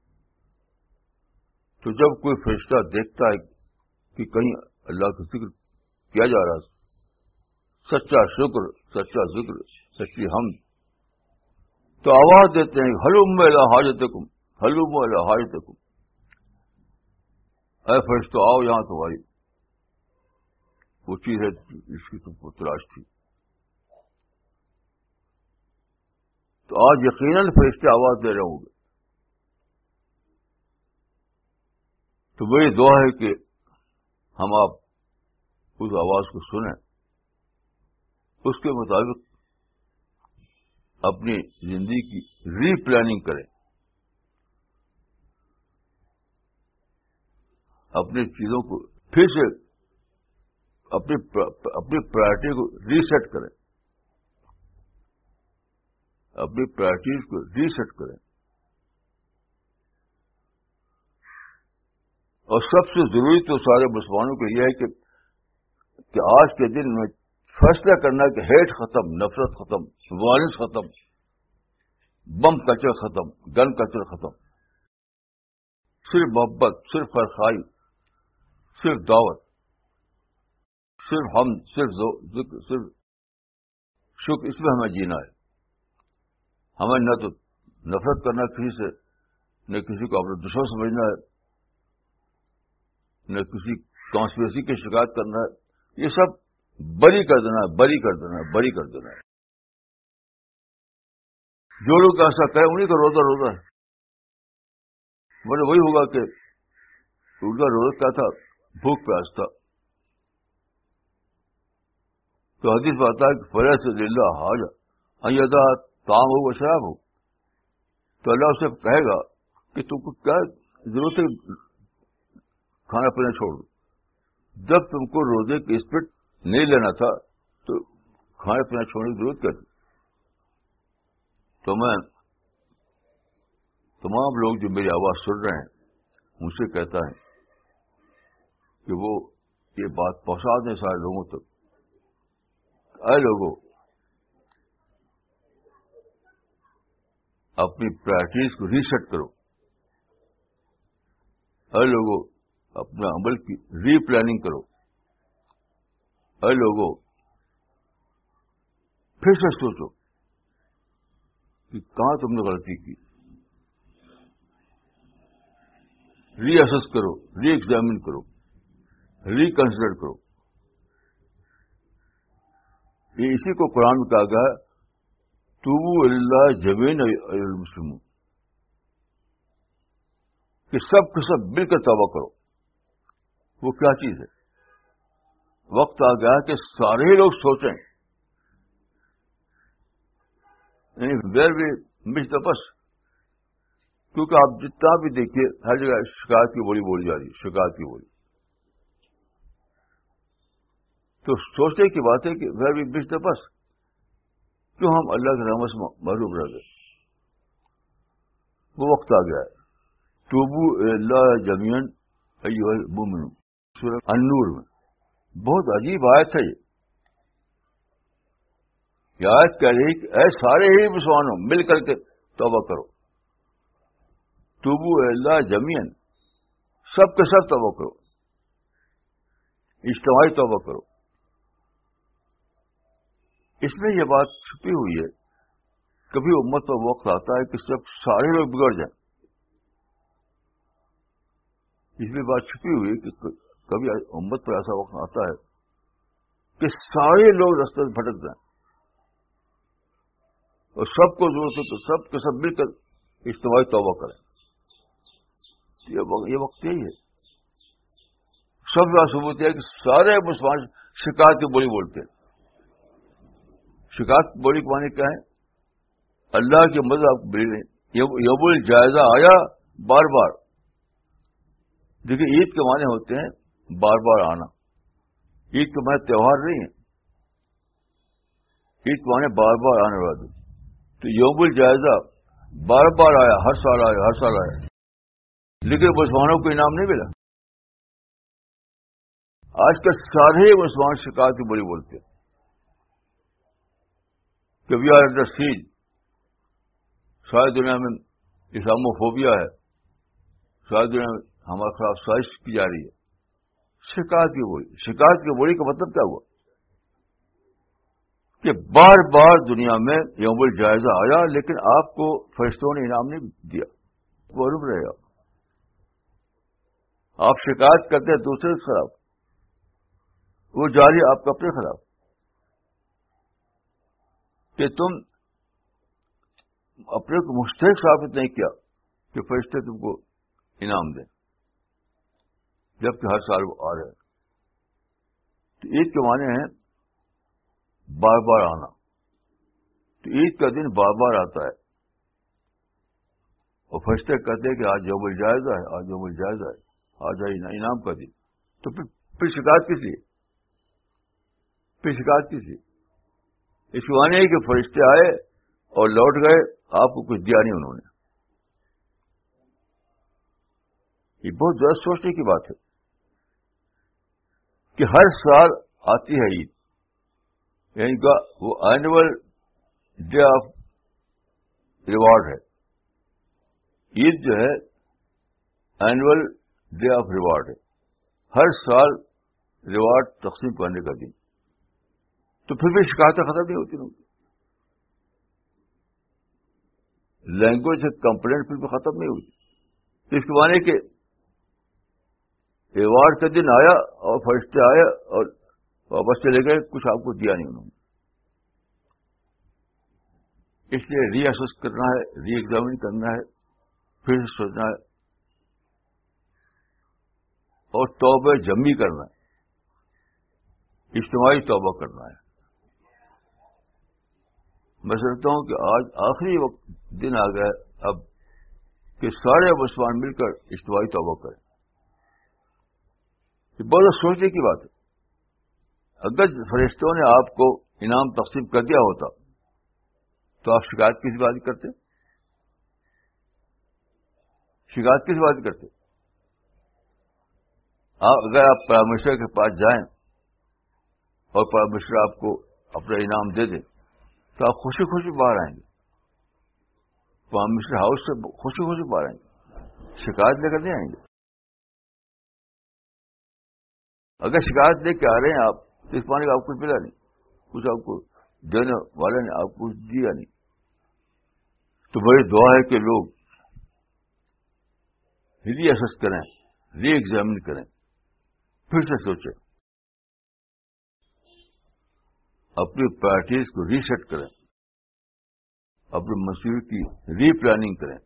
تو جب کوئی فرشتہ دیکھتا ہے کہ کہیں اللہ کا ذکر کیا جا رہا ہے، سچا شکر، سچا ذکر، سچی حمد، تو آواز دیتے ہیں ہلم الی حاجتکم، ہلم الی حاجتکم، اے فرشتوں آؤ یہاں تمہاری وہ چیز ہے جس کی تم کو تلاش تھی. تو آج یقیناً فرشتے آواز دے رہے ہوں گے تو وہی دعا ہے کہ ہم آپ اس آواز کو سنیں، اس کے مطابق اپنی زندگی کی ری پلاننگ کریں، اپنی چیزوں کو پھر سے اپنی اپنی پرائرٹی کو ریسیٹ کریں، اپنی پرائرٹیز کو ریسیٹ کریں. اور سب سے ضروری تو سارے مسلمانوں کے یہ ہے کہ کہ آج کے دن میں فیصلہ کرنا کہ ہیٹ ختم، نفرت ختم، وائلنس ختم، بم کلچر ختم، گن کلچر ختم، صرف محبت، صرف خیرخواہی، صرف دعوت، صرف ہم صرف ذکر، صرف شکر، اس میں ہمیں جینا ہے. ہمیں نہ تو نفرت کرنا کسی سے، نہ کسی کو اپنا دشمن سمجھنا ہے، نہ کسی کانسپریسی کی شکایت کرنا ہے. یہ سب بری کر دینا ہے، بری کر دینا ہے، بری کر دینا ہے. جو لوگ ایسا کہیں انہیں کا روزہ روزہ ہے. مطلب وہی ہوگا کہ ان کا روزہ کیا تھا؟ بھوک پیاس تھا. تو حدیث میں آتا ہے کہ فلا سے للہ حاجہ ان یدع طعام ہو و شراب ہو. تو اللہ اسے کہے گا کہ تم کو کیا ضرورت ہے کھانا پینا چھوڑ دو. جب تم کو روزے کی اسپرٹ نہیں لینا تھا تو کھانا پینا چھوڑنے کی ضرورت کیا تھی؟ تو میں تمام لوگ جو میری آواز سن رہے ہیں ان سے کہتا ہے کہ وہ یہ بات پہنچا دیں سارے لوگوں تک. اے لوگوں، اپنی پرائرٹیز کو ریسیٹ کرو. اے لوگوں، اپنے عمل کی ری پلاننگ کرو. اے لوگوں، پھر سے سوچو کہ کہاں تم نے غلطی کی. ری اسس کرو، ری ایگزامن کرو، ری کنسیڈر کرو. یہ اسی کو قرآن میں کہا گیا ہے توبو اللہ جميعا ایھا المسلمون، کہ سب کے سب مل کر توبہ کرو. وہ کیا چیز ہے؟ وقت آ گیا کہ سارے ہی لوگ سوچیں، یعنی ویئر وی مس دا بس. کیونکہ آپ جتنا بھی دیکھیے ہر جگہ شکایت کی بولی بولی جا رہی ہے، شکایت کی بولی. تو سوچنے کی بات ہے کہ ویئر وی مس دا بس، کیوں ہم اللہ کے رحمت سے محروم رہ گئے. وہ وقت آ گیا ہے. توبو اللہ جميعا ایھا المؤمنون، سورہ النور میں بہت عجیب آیت ہے. یہ آیت کہہ رہی کہ اے سارے ہی مسلمانوں مل کر کے توبہ کرو. توبو اللہ جميعا، سب کے سب توبہ کرو، اجتماعی توبہ کرو. اس میں یہ بات چھپی ہوئی ہے، کبھی امت پر وقت آتا ہے کہ سب سارے لوگ بگڑ جائیں. اس میں بات چھپی ہوئی ہے کہ کبھی امت پر ایسا وقت آتا ہے کہ سارے لوگ راستے سے بھٹک جائیں اور سب کو ضرورت ہے تو سب کے سب مل کر اجتماعی توبہ کریں. یہ وقت یہی ہے. سب کا ثبوت ہے کہ سارے مسلمان شکایت کی بولی بولتے ہیں. شکایت بولی کے معنی کیا ہے؟ اللہ کی مدد آپ کو ملی نہیں. یوم الجائزہ آیا بار بار. دیکھیے عید کے معنی ہوتے ہیں بار بار آنا. عید کے معنی تہوار نہیں ہے، عید کے معنی بار بار آنے والا. تو یوم الجائزہ بار بار آیا، ہر سال آیا، ہر سال آیا، لیکن مسلمانوں کو انعام نہیں ملا. آج کل سارے مسلمان شکایت کی بولی بولتے ہیں کہ وی آر انڈر سیج. ساری دنیا میں اسلاموفوبیا ہے، ساری دنیا میں ہمارے خلاف سازش کی جا رہی ہے. شکایت کی بولی. شکایت کی بولی کا مطلب کیا ہوا؟ کہ بار بار دنیا میں یوم الجائزہ آیا لیکن آپ کو فرشتوں نے انعام نہیں دیا. وہ رک رہے آپ آپ شکایت کرتے ہیں دوسرے کے خلاف، وہ جاری آپ کا اپنے خلاف کہ تم اپنے کو مستحق ثابت نہیں کیا کہ فرشتے تم کو انعام دیں. جبکہ ہر سال وہ آ رہے ہیں. تو عید کے معنی ہیں بار بار آنا. تو عید کا دن بار بار آتا ہے اور فرشتے کہتے ہیں کہ آج یوم الجائزہ ہے, آج یوم الجائزہ ہے, آج ہے انعام کا دن. تو پھر پھر شکایت کس لیے؟ پھر شکایت کس لیے؟ اس کے معنی ہے کہ فرشتے آئے اور لوٹ گئے, آپ کو کچھ دیا نہیں انہوں نے. یہ بہت زیادہ سوچنے کی بات ہے کہ ہر سال آتی ہے عید, یعنی کہ وہ اینول ڈے آف ریوارڈ ہے. عید جو ہے اینول ڈے آف ریوارڈ ہے, ہر سال ریوارڈ تقسیم کرنے کا دن. تو پھر بھی شکایتیں ختم نہیں ہوتی. لینگویج سے کمپلینٹ پھر بھی ختم نہیں ہوتی. تو اس کے معنی کہ ریوارڈ کا دن آیا اور فرشتے آئے اور واپس چلے گئے, کچھ آپ کو دیا نہیں انہوں نے. اس لیے ری اسیس کرنا ہے, ری ایگزامن کرنا ہے, پھر سے سوچنا ہے اور توبہ جمی کرنا ہے, اجتماعی توبہ کرنا ہے. میں سمجھتا ہوں کہ آج آخری وقت دن آ گیا اب کہ سارے مسلمان مل کر اجتماعی توبہ کریں. یہ بہت سوچنے کی بات ہے. اگر فرشتوں نے آپ کو انعام تقسیم کر دیا ہوتا تو آپ شکایت کس بات کی کرتے؟ شکایت کس بات کی کرتے؟ آپ اگر آپ پرائم منسٹر کے پاس جائیں اور پرائم منسٹر آپ کو اپنا انعام دے دیں تو آپ خوشی خوشی باہر آئیں گے. پرائم منسٹر ہاؤس سے خوشی خوشی باہر آئیں گے, شکایت لے کر نہیں آئیں گے. اگر شکایت لے کے آ رہے ہیں آپ تو اس پانی کا آپ کچھ ملا نہیں, کچھ آپ کو دینے والے نے آپ کو دیا نہیں. تو بڑی دعا ہے کہ لوگ ری اسیس کریں, ری ایگزامن کریں, پھر سے سوچیں, اپنی پرائرٹیز کو ری سیٹ کریں, اپنی منصوبے کی ری پلاننگ کریں.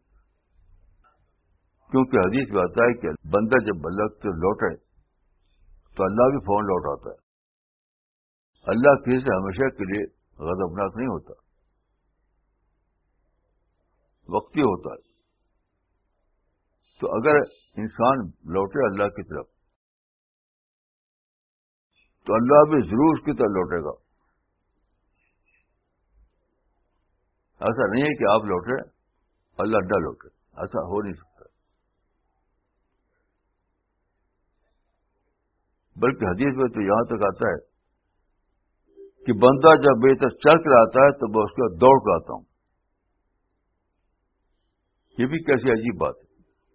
کیونکہ حدیث میں آتا ہے کہ بندہ جب اللہ سے لوٹے تو اللہ بھی فون لوٹ آتا ہے. اللہ کسی سے ہمیشہ کے لیے غضبناک نہیں ہوتا, وقتی ہوتا ہے. تو اگر انسان لوٹے اللہ کی طرف تو اللہ بھی ضرور اس کی طرف لوٹے گا. ایسا نہیں ہے کہ آپ لوٹے اللہ نہ لوٹے, ایسا ہو نہیں سکتا. بلکہ حدیث میں تو یہاں تک آتا ہے کہ بندہ جب میری طرف چل کر آتا ہے تو میں اس کے دوڑ کر آتا ہوں. یہ بھی کیسی عجیب بات ہے.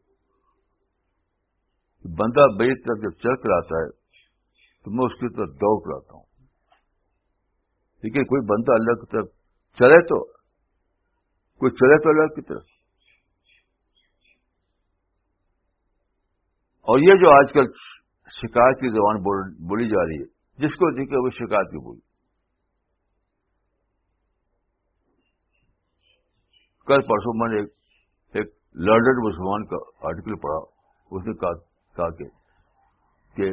بندہ میری طرف جب چل کر آتا ہے تو میں اس کی طرف دوڑ کر آتا ہوں. لیکن کوئی بندہ اللہ کی طرف چلے تو کوئی چلے تو اللہ کی طرف. اور یہ جو آج کل شکایت کی زبان بولی جا رہی ہے, جس کو دیکھے وہ شکایت کی بولی. کل پرسوں میں نے ایک, ایک لرنڈ مسلمان کا آرٹیکل پڑھا. اس نے کہا, کہا کہ, کہ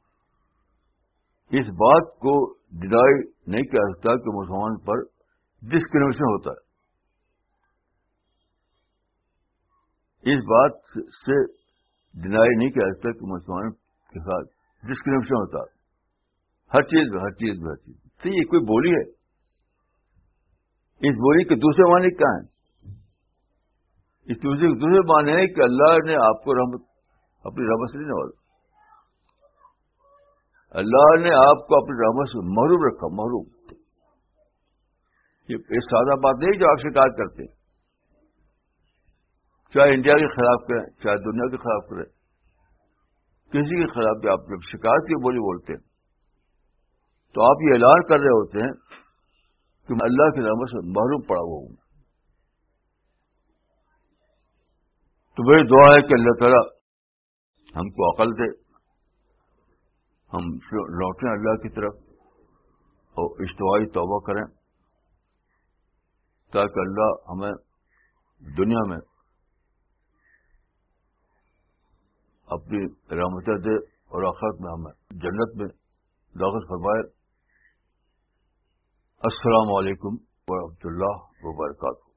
اس بات کو ڈینائی نہیں کیا سکتا کہ مسلمان پر ڈسکریمنیشن ہوتا ہے. اس بات سے ڈینائی نہیں کیا سکتا کہ مسلمان کے ساتھ ڈسکریمنیشن ہوتا ہے. ہر چیز میں, ہر چیز میں, ہر چیز میں. تو یہ کوئی بولی ہے؟ اس بولی کے دوسرے معنی کیا ہیں؟ اس دوسرے دوسرے معنی ہے کہ اللہ نے آپ کو رحمت, اپنی رحمت سے نہیں نوازا. اللہ نے آپ کو اپنی رحمت سے محروم رکھا, محروم. یہ سادہ بات نہیں جو آپ شکایت کرتے ہیں, چاہے انڈیا کے خلاف کریں چاہے دنیا کے خلاف کریں, کسی کے خلاف بھی آپ جب شکایت کی بولی بولتے ہیں تو آپ یہ اعلان کر رہے ہوتے ہیں کہ میں اللہ کی رحمت سے محروم پڑا ہوا ہوں. تو میری دعا ہے کہ اللہ تعالیٰ ہم کو عقل دے, ہم لوٹیں اللہ کی طرف اور اجتماعی توبہ کریں, تاکہ اللہ ہمیں دنیا میں اپنی رحمتیں دے اور آخرت میں ہمیں جنت میں داخل فرمائے۔ السلام علیکم ورحمۃ اللہ وبرکاتہ۔